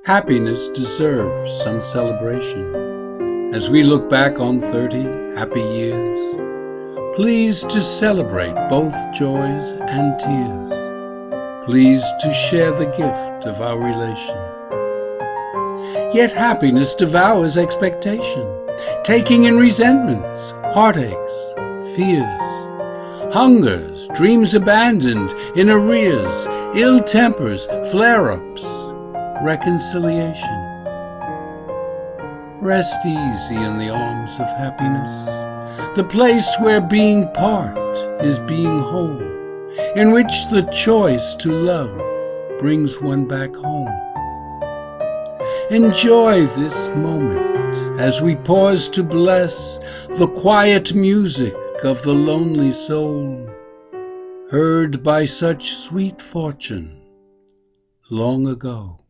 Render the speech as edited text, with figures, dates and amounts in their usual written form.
Happiness deserves some celebration. As we look back on 30 happy years, pleased to celebrate both joys and tears, pleased to share the gift of our relation. Yet happiness devours expectation, taking in resentments, heartaches, fears, hungers, dreams abandoned, in arrears, ill tempers, flare-ups, reconciliation. Rest easy in the arms of happiness, the place where being part is being whole, in which the choice to love brings one back home. Enjoy this moment as we pause to bless the quiet music of the lonely soul, heard by such sweet fortune long ago.